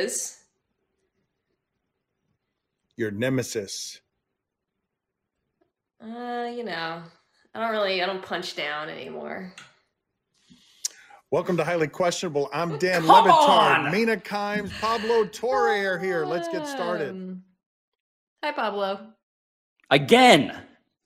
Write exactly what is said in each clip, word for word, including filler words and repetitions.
is? Your nemesis. Uh, you know, I don't really, I don't punch down anymore. Welcome to Highly Questionable. I'm Dan Come Le on! Batard. Mina Kimes, Pablo Torre are here. Let's get started. Um, Hi, Pablo. Again.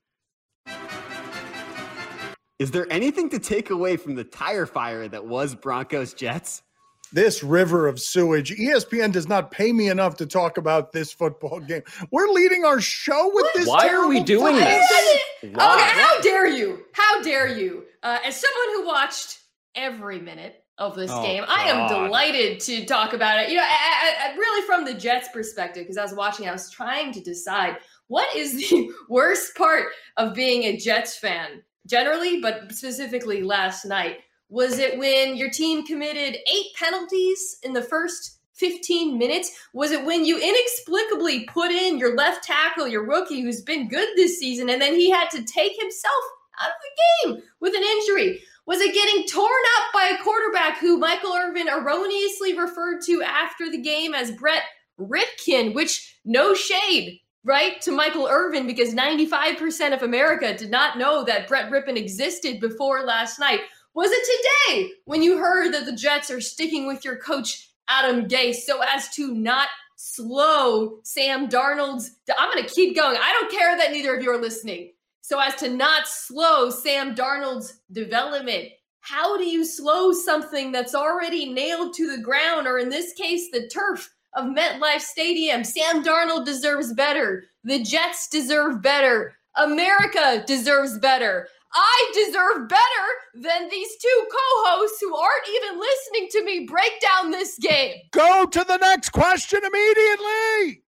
Is there anything to take away from the tire fire that was Broncos Jets? This river of sewage. E S P N does not pay me enough to talk about this football game. We're leading our show with this. Why are we doing football this? game? Okay, how dare you? How dare you? Uh, as someone who watched every minute of this Oh, game, I am God. delighted to talk about it. You know, I, I, I, really from the Jets' perspective, because I was watching, I was trying to decide what is the worst part of being a Jets fan, generally, but specifically last night. Was it when your team committed eight penalties in the first fifteen minutes? Was it when you inexplicably put in your left tackle, your rookie, who's been good this season, and then he had to take himself out of the game with an injury? Was it getting torn up by a quarterback who Michael Irvin erroneously referred to after the game as Brett Ripken, which no shade, right, to Michael Irvin, because ninety-five percent of America did not know that Brett Ripken existed before last night. Was it today when you heard that the Jets are sticking with your coach, Adam Gase, so as to not slow Sam Darnold's... I'm going to keep going. I don't care that neither of you are listening. So as to not slow Sam Darnold's development. How do you slow something that's already nailed to the ground, or in this case, the turf of MetLife Stadium? Sam Darnold deserves better. The Jets deserve better. America deserves better. I deserve better than these two co-hosts who aren't even listening to me break down this game. Go to the next question immediately.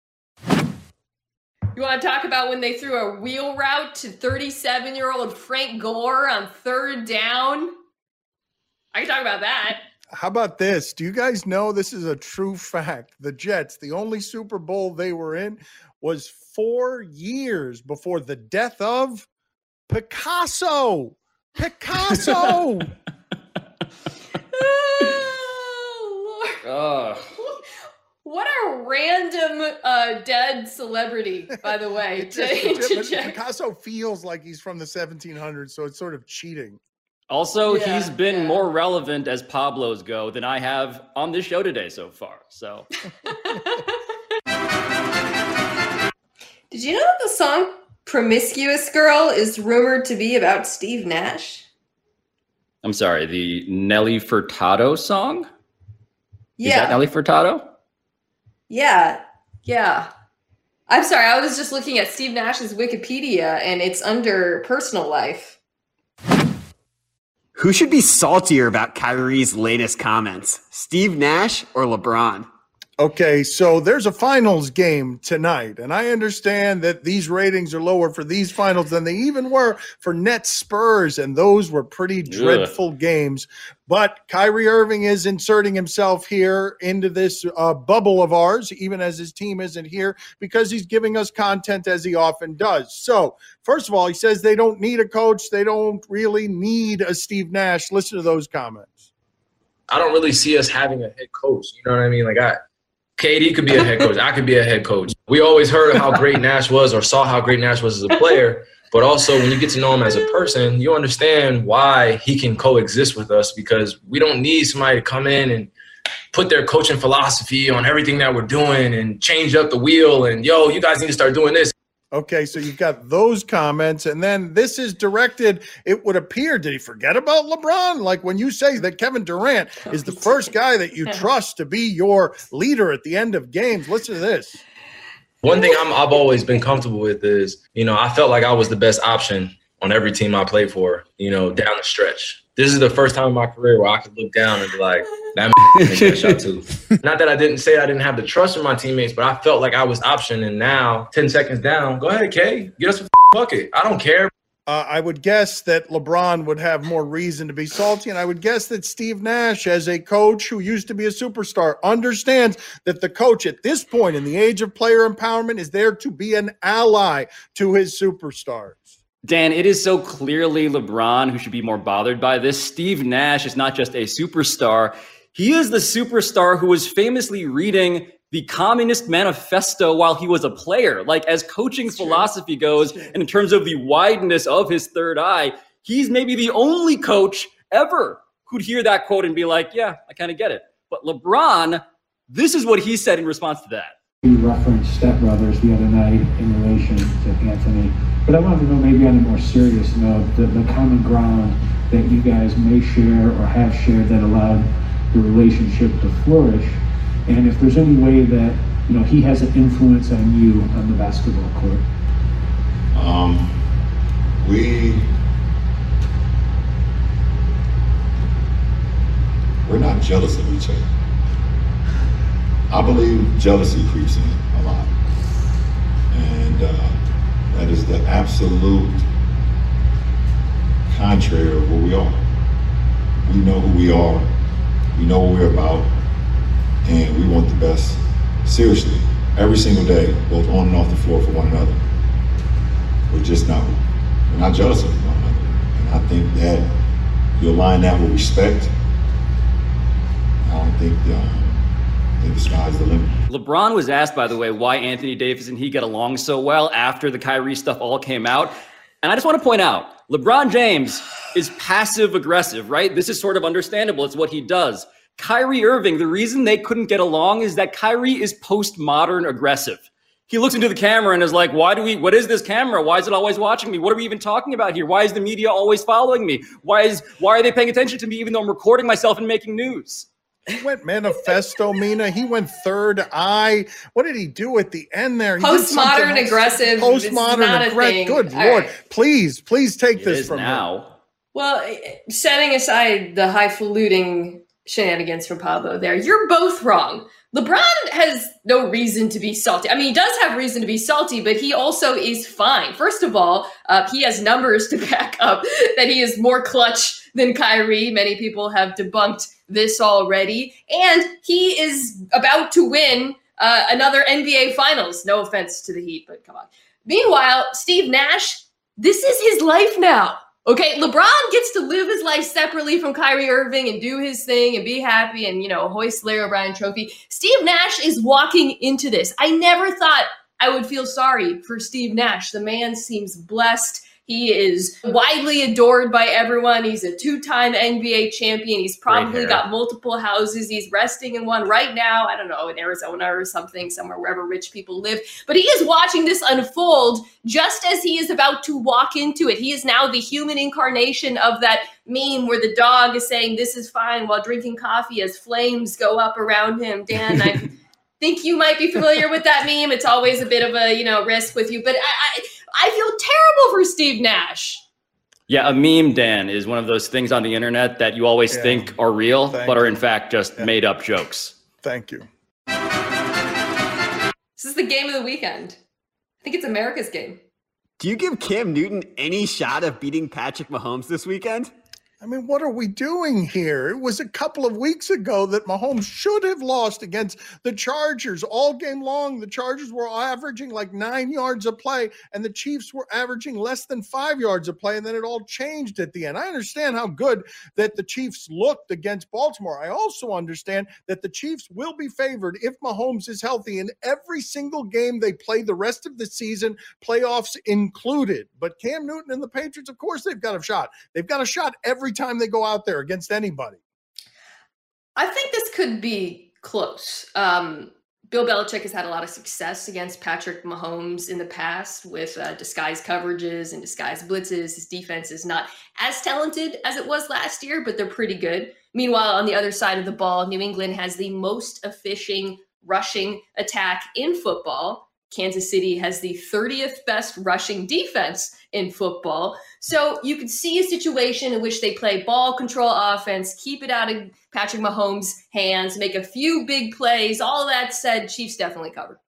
You want to talk about when they threw a wheel route to thirty-seven-year-old Frank Gore on third down? I can talk about that. How about this? Do you guys know this is a true fact? The Jets, the only Super Bowl they were in was four years before the death of Picasso. Picasso. Oh, Lord. Oh. What a random uh, dead celebrity, by the way. It to, just- to but check. Picasso feels like he's from the seventeen hundreds, so it's sort of cheating. Also, Yeah, he's been yeah. more relevant as Pablo's go than I have on this show today so far. So Did you know that the song Promiscuous Girl is rumored to be about Steve Nash? I'm sorry, the Nelly Furtado song? Yeah. Is that Nelly Furtado? Yeah. Yeah. I'm sorry, I was just looking at Steve Nash's Wikipedia and it's under personal life. Who should be saltier about Kyrie's latest comments? Steve Nash or LeBron? Okay, so there's a finals game tonight, and I understand that these ratings are lower for these finals than they even were for Nets Spurs, and those were pretty dreadful games. But Kyrie Irving is inserting himself here into this uh, bubble of ours, even as his team isn't here, because he's giving us content as he often does. So, first of all, he says they don't need a coach. They don't really need a Steve Nash. Listen to those comments. I don't really see us having a head coach. You know what I mean? Like, I K D could be a head coach. I could be a head coach. We always heard of how great Nash was or saw how great Nash was as a player. But also, when you get to know him as a person, you understand why he can coexist with us, because we don't need somebody to come in and put their coaching philosophy on everything that we're doing and change up the wheel and, yo, you guys need to start doing this. Okay, so you've got those comments, and then this is directed, it would appear, did he forget about LeBron? Like when you say that Kevin Durant is the first guy that you trust to be your leader at the end of games. Listen to this. One thing I'm, I've always been comfortable with is, you know, I felt like I was the best option on every team I played for, you know, down the stretch. This is the first time in my career where I could look down and be like, that man make that shot too. Not that I didn't say I didn't have the trust in my teammates, but I felt like I was option. And now, ten seconds down, go ahead, K, get us a bucket. I don't care. Uh, I would guess that LeBron would have more reason to be salty, and I would guess that Steve Nash, as a coach who used to be a superstar, understands that the coach at this point in the age of player empowerment is there to be an ally to his superstars. Dan, it is so clearly LeBron who should be more bothered by this. Steve Nash is not just a superstar. He is the superstar who was famously reading the Communist Manifesto while he was a player. Like, as coaching That's philosophy true. goes, and in terms of the wideness of his third eye, he's maybe the only coach ever who'd hear that quote and be like, yeah, I kind of get it. But LeBron, this is what he said in response to that. You referenced Step Brothers the other night in relation to Anthony, but I wanted to know, maybe on a more serious note, the, the common ground that you guys may share or have shared that allowed the relationship to flourish, and if there's any way that, you know, he has an influence on you on the basketball court. Um, we we're not jealous of each other. I believe jealousy creeps in a lot, and uh, that is the absolute contrary of what we are. We know who we are, we know what we're about, and we want the best, seriously, every single day, both on and off the floor for one another. We're just not, we're not jealous of one another. And I think that you align that with respect. I don't think um, I think the sky's the limit. LeBron was asked, by the way, why Anthony Davis and he get along so well after the Kyrie stuff all came out. And I just want to point out, LeBron James is passive aggressive, right? This is sort of understandable. It's what he does. Kyrie Irving, the reason they couldn't get along is that Kyrie is postmodern aggressive. He looks into the camera and is like, why do we, what is this camera? Why is it always watching me? What are we even talking about here? Why is the media always following me? Why is, why are they paying attention to me even though I'm recording myself and making news? He went manifesto, Mina. He went third eye. What did he do at the end there? He Postmodern aggressive. Postmodern aggressive. Good All Lord. Right. Please, please take it this is from now. him. Well, setting aside the highfalutin shenanigans from Pablo there, you're both wrong. LeBron has no reason to be salty. I mean, he does have reason to be salty, but he also is fine. First of all, uh, he has numbers to back up that he is more clutch than Kyrie. Many people have debunked this already. And he is about to win uh, another N B A Finals. No offense to the Heat, but come on. Meanwhile, Steve Nash, this is his life now. Okay, LeBron gets to live his life separately from Kyrie Irving and do his thing and be happy and, you know, hoist Larry O'Brien trophy. Steve Nash is walking into this. I never thought I would feel sorry for Steve Nash. The man seems blessed. He is widely adored by everyone. He's a two-time N B A champion. He's probably got multiple houses. He's resting in one right now. I don't know, in Arizona or something, somewhere wherever rich people live. But he is watching this unfold just as he is about to walk into it. He is now the human incarnation of that meme where the dog is saying, "This is fine," while drinking coffee as flames go up around him. Dan, I think you might be familiar with that meme. It's always a bit of a, you know, risk with you. But I... I I feel terrible for Steve Nash. Yeah, a meme, Dan, is one of those things on the internet that you always yeah. think are real, Thank but are in fact just yeah. made up jokes. Thank you. This is the game of the weekend. I think it's America's game. Do you give Cam Newton any shot of beating Patrick Mahomes this weekend? I mean, what are we doing here? It was a couple of weeks ago that Mahomes should have lost against the Chargers all game long. The Chargers were averaging like nine yards a play, and the Chiefs were averaging less than five yards a play, and then it all changed at the end. I understand how good that the Chiefs looked against Baltimore. I also understand that the Chiefs will be favored if Mahomes is healthy in every single game they play the rest of the season, playoffs included. But Cam Newton and the Patriots, of course, they've got a shot. They've got a shot every time they go out there against anybody. I think this could be close. Um, Bill Belichick has had a lot of success against Patrick Mahomes in the past with uh, disguised coverages and disguised blitzes. His defense is not as talented as it was last year, but they're pretty good. Meanwhile, on the other side of the ball, New England has the most efficient rushing attack in football. Kansas City has the thirtieth best rushing defense in football. So you could see a situation in which they play ball control offense, keep it out of Patrick Mahomes' hands, make a few big plays. All that said, Chiefs definitely cover.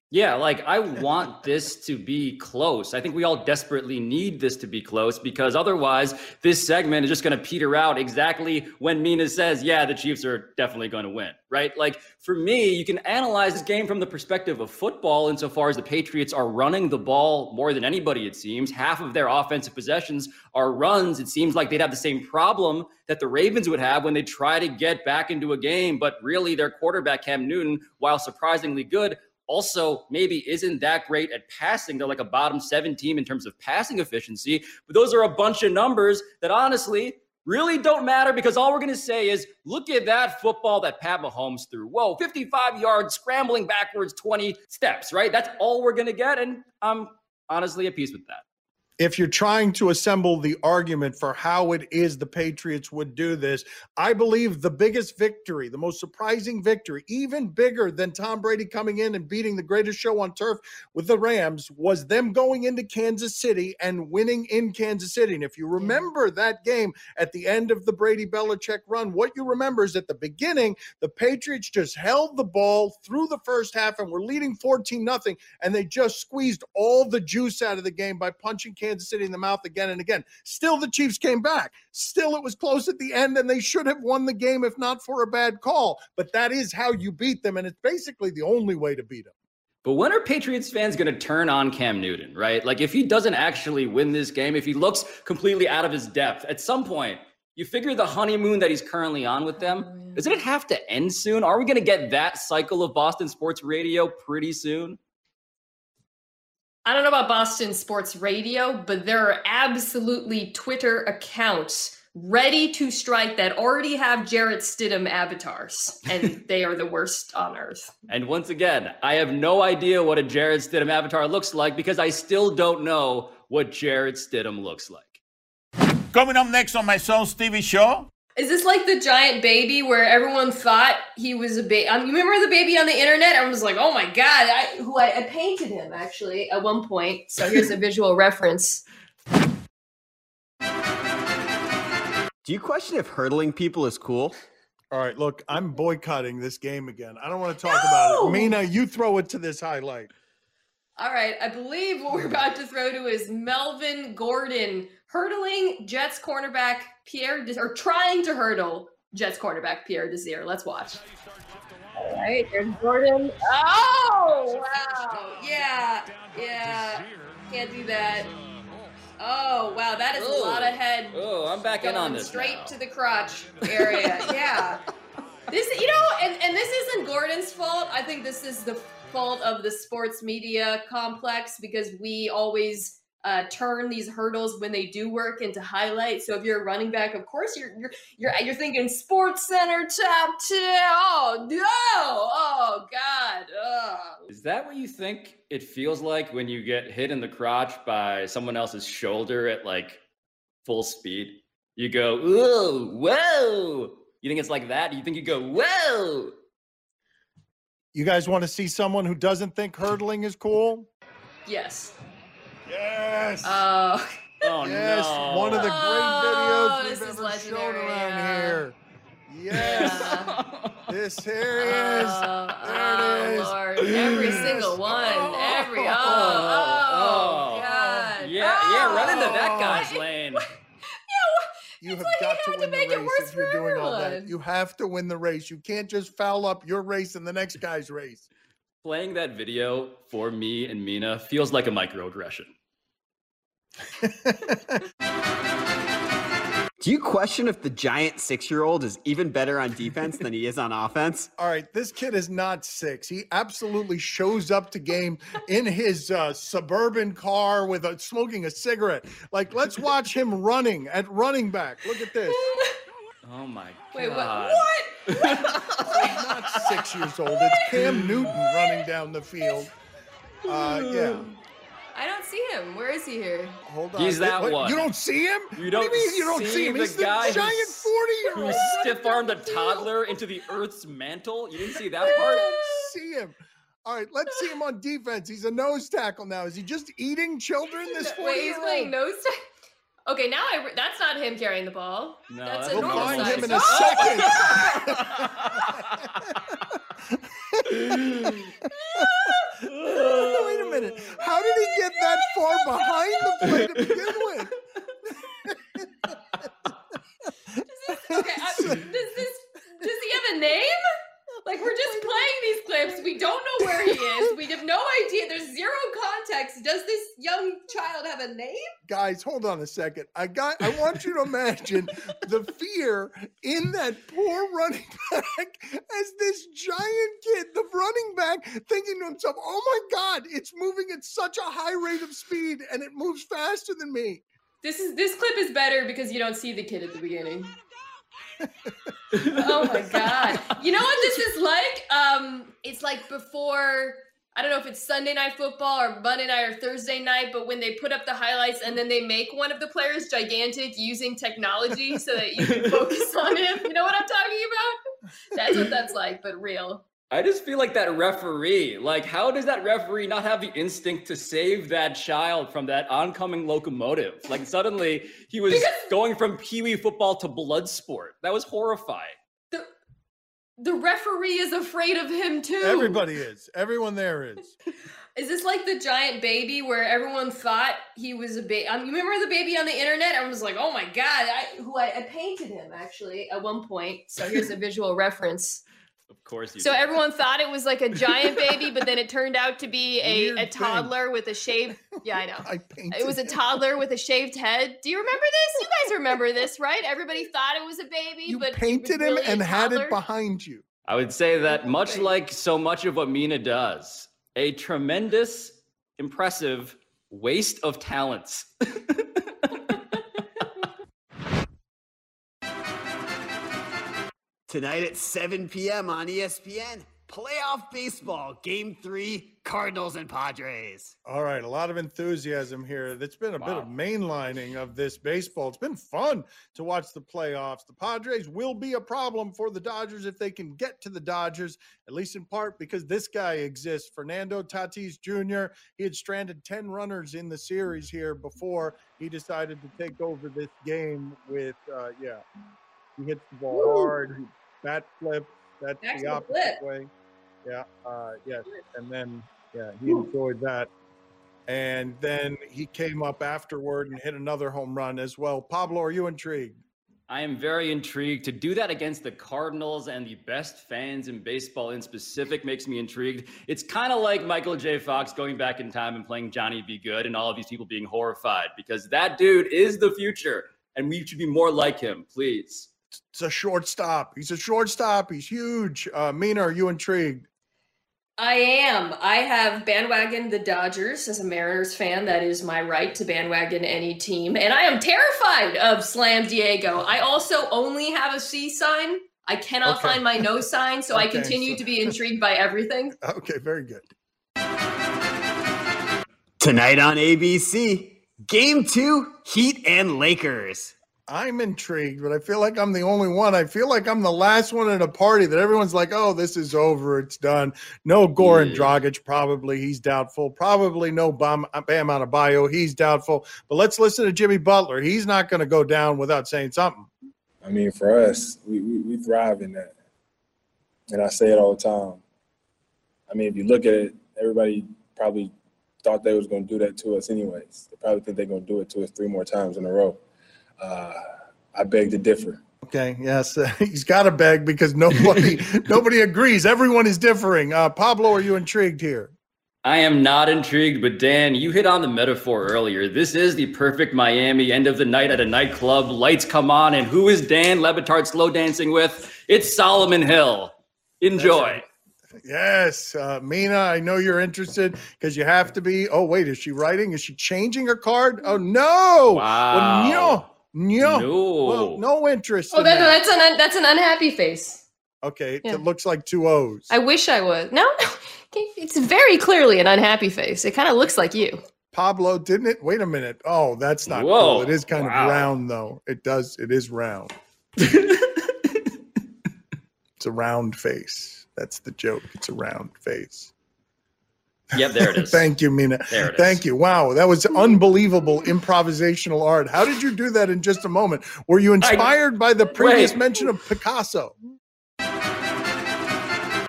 Yeah, like I want this to be close. I think we all desperately need this to be close because otherwise this segment is just going to peter out exactly when Mina says, yeah, the Chiefs are definitely going to win, right? Like for me, you can analyze this game from the perspective of football insofar as the Patriots are running the ball more than anybody, it seems. Half of their offensive possessions are runs. It seems like they'd have the same problem that the Ravens would have when they try to get back into a game, but really their quarterback, Cam Newton, while surprisingly good, also maybe isn't that great at passing. They're like a bottom seven team in terms of passing efficiency. But those are a bunch of numbers that honestly really don't matter because all we're going to say is, look at that football that Pat Mahomes threw. Whoa, fifty-five yards, scrambling backwards twenty steps, right? That's all we're going to get. And I'm honestly at peace with that. If you're trying to assemble the argument for how it is the Patriots would do this, I believe the biggest victory, the most surprising victory, even bigger than Tom Brady coming in and beating the greatest show on turf with the Rams, was them going into Kansas City and winning in Kansas City. And if you remember that game at the end of the Brady-Belichick run, what you remember is at the beginning, the Patriots just held the ball through the first half and were leading fourteen nothing, and they just squeezed all the juice out of the game by punching Kansas Kansas City in the mouth again and again. Still, the Chiefs came back. Still, it was close at the end, and they should have won the game if not for a bad call. But that is how you beat them, and it's basically the only way to beat them. But when are Patriots fans going to turn on Cam Newton, right? Like, if he doesn't actually win this game, if he looks completely out of his depth, at some point, you figure the honeymoon that he's currently on with them, doesn't it have to end soon? Are we going to get that cycle of Boston sports radio pretty soon? I don't know about Boston sports radio, but there are absolutely Twitter accounts ready to strike that already have Jarrett Stidham avatars, and they are the worst on earth. And once again, I have no idea what a Jarrett Stidham avatar looks like because I still don't know what Jarrett Stidham looks like. Coming up next on my son's T V show. Is this like the giant baby where everyone thought he was a baby? Um, you remember the baby on the internet? Everyone was like, oh my God, I, who I, I painted him actually at one point. So here's a visual reference. Do you question if hurdling people is cool? All right, look, I'm boycotting this game again. I don't want to talk No! about it. Mina, you throw it to this highlight. All right, I believe what we're about to throw to is Melvin Gordon hurdling Jets cornerback Pierre, De- or trying to hurdle Jets cornerback Pierre Desir. Let's watch. All right, there's Gordon. Oh, wow. Yeah, yeah. Can't do that. Oh, wow, that is Ooh. a lot of head. Oh, I'm back in on this Straight now. to the crotch area. Yeah. This, you know, and, and this isn't Gordon's fault. I think this is the fault of the sports media complex because we always uh, turn these hurdles when they do work into highlights. So if you're a running back, of course you're you're you're, you're thinking Sports Center top ten. Oh no! Oh God! Oh. Is that what you think it feels like when you get hit in the crotch by someone else's shoulder at like full speed? You go, ooh, whoa. You think it's like that? You think you go, whoa. You guys want to see someone who doesn't think hurdling is cool? Yes. Yes. Oh. Oh, yes. no. One of the great Oh, videos this we've is ever shown legendary, around yeah. here. Yes. Yeah. This here he is. Oh, there it is. oh, Lord. Every Yes. single one. Oh. Every. Oh, oh, Oh. God. Yeah, oh. yeah, run into that guy's lane. You It's have like you got have to to win the make it race worse if you're for doing all that. everyone. You have to win the race. You can't just foul up your race and the next guy's race. Playing that video for me and Mina feels like a microaggression. Do you question if the giant six-year-old is even better on defense than he is on offense? All right, this kid is not six. He absolutely shows up to game in his uh, suburban car with a smoking a cigarette. Like, let's watch him running at running back. Look at this. Oh my Wait, what? God. What? He's not six years old. It's Cam Newton running down the field. Uh, yeah. I don't see him. Where is he here? Hold on. He's that What, one. You don't see him? You don't what do you mean you don't see see him? the He's the guy giant who's- forty-year-old. Who stiff-armed a toddler into the Earth's mantle? You didn't see that I part? don't see him. All right, let's see him on defense. He's a nose tackle now. Is he just eating children? This Wait, he's playing forty-year-old? nose tackle. Okay, now I. Re- that's not him carrying the ball. No, that's that's a We'll normal find size. him in a Oh! second. minute. How did he get that far behind the play to begin with? Okay, I, does this does he have a name? Like, we're just playing these clips. We don't know where he is. We have no idea. There's zero context. Does this young child have a name? Guys, hold on a second. I got I want you to imagine the fear in that poor running back as this giant kid, the running back, thinking to himself, oh my God, it's moving at such a high rate of speed and it moves faster than me. This is this clip is better because you don't see the kid at the beginning. Oh my God. You know what this is like? Um, it's like before, I don't know if it's Sunday Night Football or Monday night or Thursday night, but when they put up the highlights and then they make one of the players gigantic using technology so that you can focus on him. You know what I'm talking about? That's what that's like, but real. I just feel like that referee, like, how does that referee not have the instinct to save that child from that oncoming locomotive? Like, suddenly he was because going from Pee-wee football to blood sport. That was horrifying. The, the referee is afraid of him too. Everybody is. Everyone there is. Is this like the giant baby where everyone thought he was a baby? Um, you remember the baby on the internet? Everyone was like, oh my God, I, who I, I painted him actually at one point. So here's a visual reference. Of course you So did. everyone thought it was like a giant baby, but then it turned out to be a, a toddler with a shaved. Yeah, I know. I painted It was a toddler with a shaved head. Do you remember this? You guys remember this, right? Everybody thought it was a baby, You but painted it was him really and a had toddler. it behind you. I would say that much like so much of what Mina does, a tremendous, impressive waste of talents. Tonight at seven p.m. on E S P N, playoff baseball, game three, Cardinals and Padres. All right, a lot of enthusiasm here. That's been a Wow. bit of mainlining of this baseball. It's been fun to watch the playoffs. The Padres will be a problem for the Dodgers if they can get to the Dodgers, at least in part because this guy exists. Fernando Tatis Junior He had stranded ten runners in the series here before he decided to take over this game with, uh, yeah, he hits the ball Woo. hard, he bat flip. That's Back to the the opposite flip. way. Yeah, uh, yes, and then yeah, he enjoyed that. And then he came up afterward and hit another home run as well. Pablo, are you intrigued? I am very intrigued. To do that against the Cardinals and the best fans in baseball in specific makes me intrigued. It's kind of like Michael J. Fox going back in time and playing Johnny Be Good and all of these people being horrified because that dude is the future and we should be more like him, please. It's a shortstop. He's a shortstop. He's huge. Uh, Mina, are you intrigued? I am. I have bandwagon the Dodgers as a Mariners fan. That is my right to bandwagon any team. And I am terrified of Slam Diego. I also only have a C sign. I cannot Okay. find my no sign, so I Okay, continue so- to be intrigued by everything. Okay, very good. Tonight on A B C, game two, Heat and Lakers. I'm intrigued, but I feel like I'm the only one. I feel like I'm the last one at a party that everyone's like, oh, this is over. It's done. No Goran Yeah. Dragic, probably. He's doubtful. Probably no Bam, Bam Adebayo. He's doubtful. But let's listen to Jimmy Butler. He's not going to go down without saying something. I mean, for us, we, we, we thrive in that. And I say it all the time. I mean, if you look at it, everybody probably thought they was going to do that to us anyways. They probably think they're going to do it to us three more times in a row. Uh, I beg to differ. Okay, yes. Uh, he's got to beg because nobody nobody agrees. Everyone is differing. Uh, Pablo, are you intrigued here? I am not intrigued, but Dan, you hit on the metaphor earlier. This is the perfect Miami end of the night at a nightclub. Lights come on, and who is Dan Le Batard slow dancing with? It's Solomon Hill. Enjoy. Yes, uh, Mina, I know you're interested because you have to be. Oh, wait, is she writing? Is she changing her card? Oh, no. Wow. Well, no. No. No. Well, no interest Oh, in that, that. that's an un, that's an unhappy face. Okay, Yeah. it looks like two O's. I wish I was. No, okay, it's very clearly an unhappy face. It kind of looks like you. Pablo, didn't it? Wait a minute. Oh, that's not Whoa, cool. It is kind wow. of round, though. It does. It is round. It's a round face. That's the joke. It's a round face. Yep, there it is. Thank you, Mina. There it is. Thank you. Wow, that was unbelievable improvisational art. How did you do that in just a moment? Were you inspired by the previous Wait. mention of Picasso?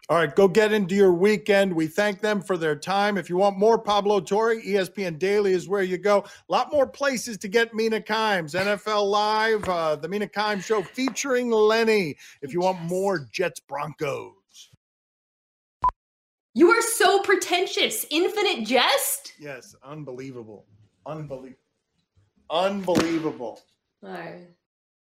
All right, go get into your weekend. We thank them for their time. If you want more Pablo Torre, E S P N Daily is where you go. A lot more places to get Mina Kimes. N F L Live, uh, the Mina Kimes Show featuring Lenny. If you want more Jets Broncos. You are so pretentious. Infinite jest? Yes, unbelievable. Unbelievable. Unbelievable. All right.